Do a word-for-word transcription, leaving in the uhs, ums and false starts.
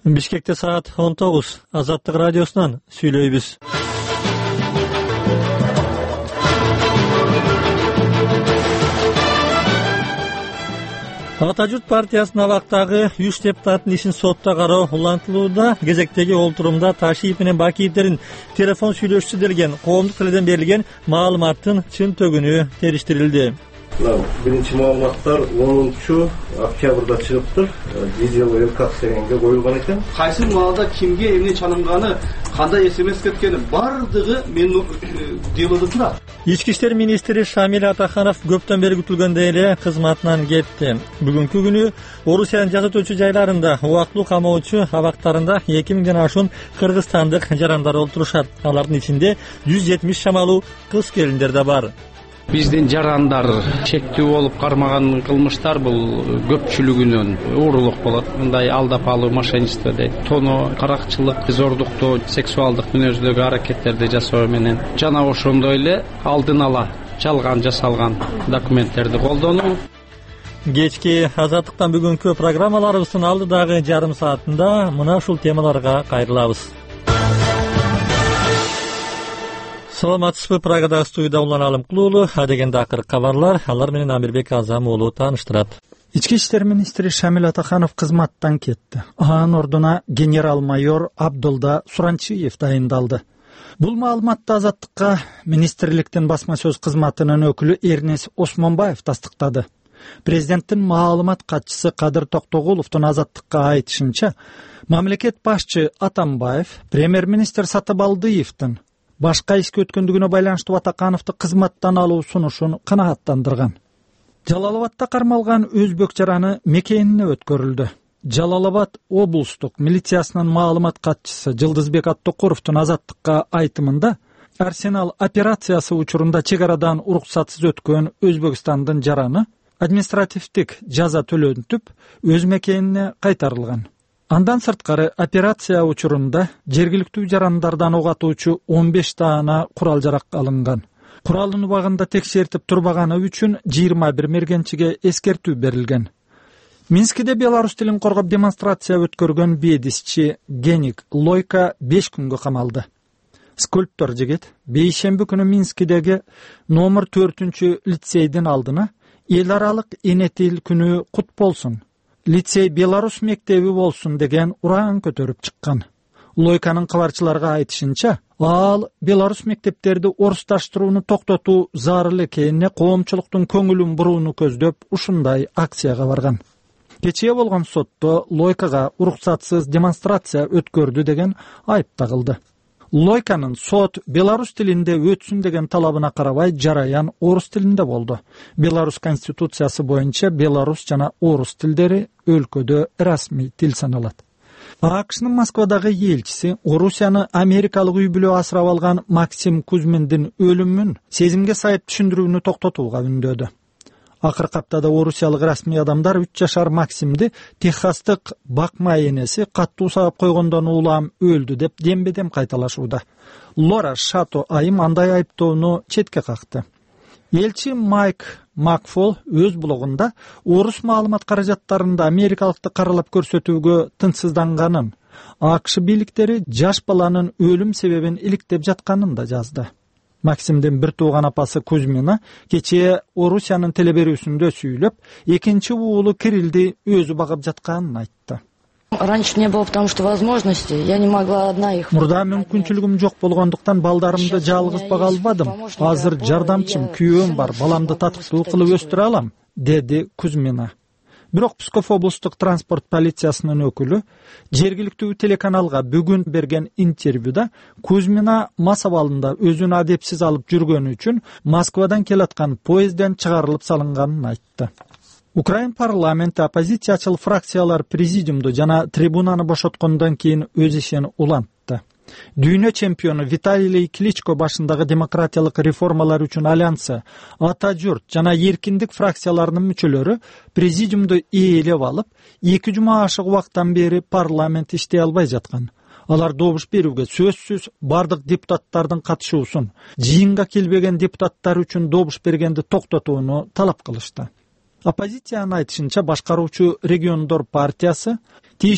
Бишкекте саат он тогуз. Азаттык радиосунан сүйлөйбүз. Ата журт партиясынын абактагы үч депутаттын ишин сотто кароо улантылууда. Кезектеги олтурумда Ташиев менен Бакиевдердин телефон сүйлөшүүсү делген коомдук тилден берилген маалыматтын чын төгүнү териштирилди. Биринчи маалыматтар онунчу октябрда чыгыптыр. Видео ЛК дегенге коюлган экен. Кайсы маалда кимге эмне чалынганы, кандай смс кеткени бардыгы мен делода турат. Ички иштер министри Шамиль Атаханов көптөн бери күтүлгөндөй эле кызматынан кетти. Бүгүнкү күнү Орусиянын жазытуучу жайларында убактылуу камоочу абактарында эки миңден ашуун кыргызстандык жарандар олтурушат. Алардын ичинде жүз жетимиш шамалуу кыз келиндер да бар. Биздин жарандар чектүү болуп кармаган кылмыштар бул көпчүлүгүнөн уурулук болот. Мындай алдап алуу, мошенничество дейт. Тоно, каракчылык, зордуктоо, сексуалдык мүнөздөгү аракеттерди жасоо менен жана ошондой эле алдын ала жалган жасалган документтерди колдонуу. Кечки Азаттыктан бүгүнкү программаларыбыздын алдыдагы жарым саатында мына ушул темаларга кайрылабыз. Саламатсызбы, Прагадагы студияда Улан Алымкулуулу, адегенде акыркы кабарлар, алар менен Амирбек Азам уулу тааныштырат. Ички иштер министри Шамиль Атаханов кызматтан кетти. Анын ордуна генерал-майор Абдулда Суранчиев дайындалды. Бул маалыматты Азаттыкка министрликтин басма сөз кызматынын өкүлү Эрнес Осмонбаев тастыктады. Президенттин маалымат катчысы Кадыр Токтогуловдун Азаттыкка айтышынча, мамлекет башчы Атамбаев премьер-министр Сатыбалдыевдин башка ишке өткөндүгүнө байланыштуу Атакановду кызматтан алуу сунушун канааттандырган. Жалал-Абадта кармалган өзбек жараны мекенине өткөрүлдү. Жалал-Абад облустук милициясынын маалымат катчысы Жылдызбек Аттокуровдун Азаттыкка айтымында, Арсенал операциясы учурунда чек арадан уруксатсыз өткөн Өзбекстандын жараны административдик жаза төлөнтүп, өз мекенине кайтарылган. Андан сырткары операция учурунда жергиликтүү жарандардан ок атуучу он беш даана курал жарак алынган. Куралын убагында текшертип турбаганы үчүн жыйырма бир мергенчиге эскертүү берилген. Минскиде беларус тилин коргоп демонстрация өткөргөн бедисчи Геник Лойка беш күнгө камалды. Скульптор жигит бейшемби күнү Минскидеги номер төртүнчү лицейдин алдына эл аралык эне тил күнү кут болсун, лицей Беларус мектеби болсун деген ураан көтөрүп чыккан. Лойканын кабарчыларга айтышынча, ал Беларус мектептерди орусташтырууну токтотуу зарыл экенине коомчулуктун көңүлүн бурууну көздөп ушундай акцияга барган. Кечээ болгон сотто Лойкага уруксатсыз демонстрация өткөрдү деген айып тагылды. Лойканын сот беларус тилинде өтсүн деген талабына карабай жараян орус тилинде болду. Беларус конституциясы боюнча беларус жана орус тилдери өлкөдө расмий тил саналат. АКШнын Москвадагы элчиси Орусияны америкалык үй бүлө асырап алган Максим Кузьминдин өлүмүн сезимге сайып түшүндүрүүнү токтотууга үндөдү. Акыркы аптада орусиялык расмий адамдар үч жашар Максимди Техастык бакма энеси каттуу сабап койгондон улам өлдү деп дембедем кайталашууда. Лора Шато айым андай айыптоону четке какты. Элчи Майк Макфол өз блогунда орус маалымат каражаттарында америкалыкты каралап көрсөтүүгө тынчсызданганын, АКШ бийликтери жаш баланын өлүм себебин иликтеп жатканын да жазды. Максимдин бир тууган апасы Кузьмина кечээ Орусиянын телеберүүсүндө сүйлөп, экинчи уулу Кирилди өзү багып жатканын айтты. Раньше не было, потому что возможности, я не могла одна их. Мурда мүмкүнчүлүгүм жок болгондуктан балдарымды жалгыз бага албадым. Азыр жардамчым, күйөөм бар, баламды татыктуу кылып өстүрө алам, деди Кузьмина. Бирок Псков облустук транспорт полициясынын өкүлү жергиликтүү телеканалга бүгүн берген интервьюда Кузьмина мас абалында өзүн адепсиз алып жүргөнү үчүн Москвадан келаткан поездден чыгарылып салынганын айтты. Украин парламенти оппозициячыл фракциялар президиумду жана трибунаны бошоткондон кийин өз ишин улантты. Дүйнө чемпиону Виталий Кличко башындагы демократиялык реформалар үчүн альянсы, Ата журт жана эркиндик фракцияларынын мүчөлөрү президиумду ээлеп алып, эки жума ашык убакыттан бери парламент иштей албай жаткан. Алар добуш берүүгө сөзсүз бардык депутаттардын катышуусун, жыйынга келбеген депутаттар үчүн добуш бергенди токтотууну талап кылышты. Оппозициянын айтышынча башкаруучу региондор партиясы